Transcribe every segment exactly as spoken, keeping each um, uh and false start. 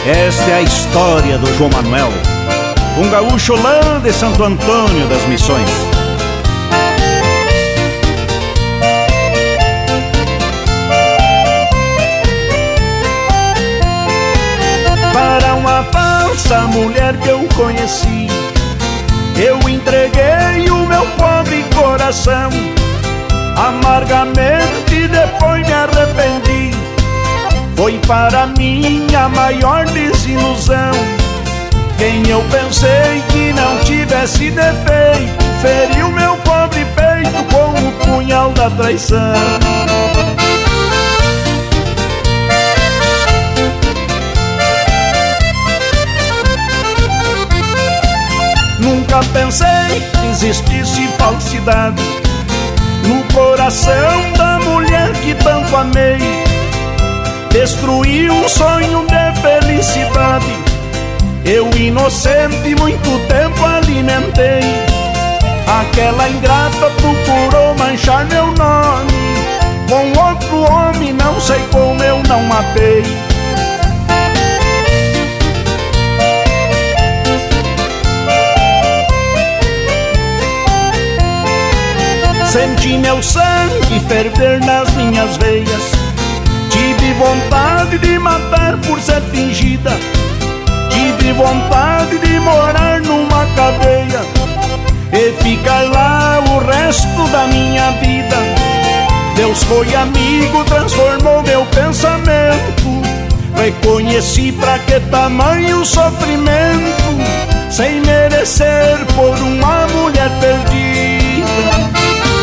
Esta é a história do João Manuel, um gaúcho lá de Santo Antônio das Missões. Para uma falsa mulher que eu conheci, eu entreguei o meu pobre coração. Amargamente depois me arrependi. Foi para mim a maior desilusão. Quem eu pensei que não tivesse defeito feriu meu pobre peito com o punhal da traição. Nunca pensei que existisse falsidade no coração da mulher que tanto amei. Destruí um sonho de felicidade, eu inocente muito tempo alimentei. Aquela ingrata procurou manchar meu nome, com outro homem não sei como eu não matei. Senti meu sangue ferver nas minhas veias. Tive vontade de matar por ser fingida. Tive vontade de morar numa cadeia e ficar lá o resto da minha vida. Deus foi amigo, transformou meu pensamento. Reconheci pra que tamanho sofrimento, sem merecer por uma mulher perdida.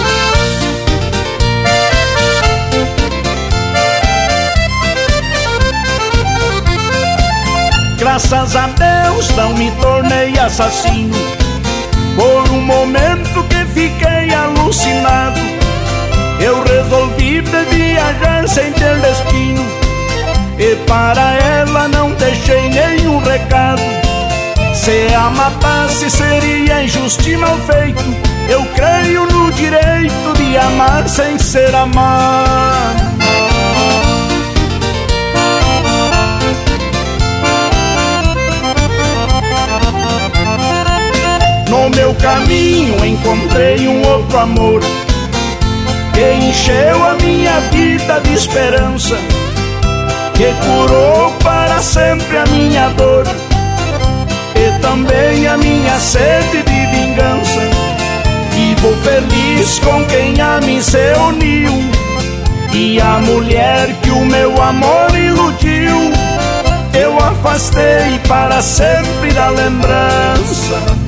Graças a Deus não me tornei assassino. Por um momento que fiquei alucinado, eu resolvi viajar sem ter destino, e para ela não deixei nenhum recado. Se a matasse seria injusto e mal feito. Eu creio no direito de amar sem ser amado. No meu caminho encontrei um outro amor que encheu a minha vida de esperança, que curou para sempre a minha dor e também a minha sede de vingança. Vivo feliz com quem a mim se uniu, e a mulher que o meu amor iludiu eu afastei para sempre da lembrança.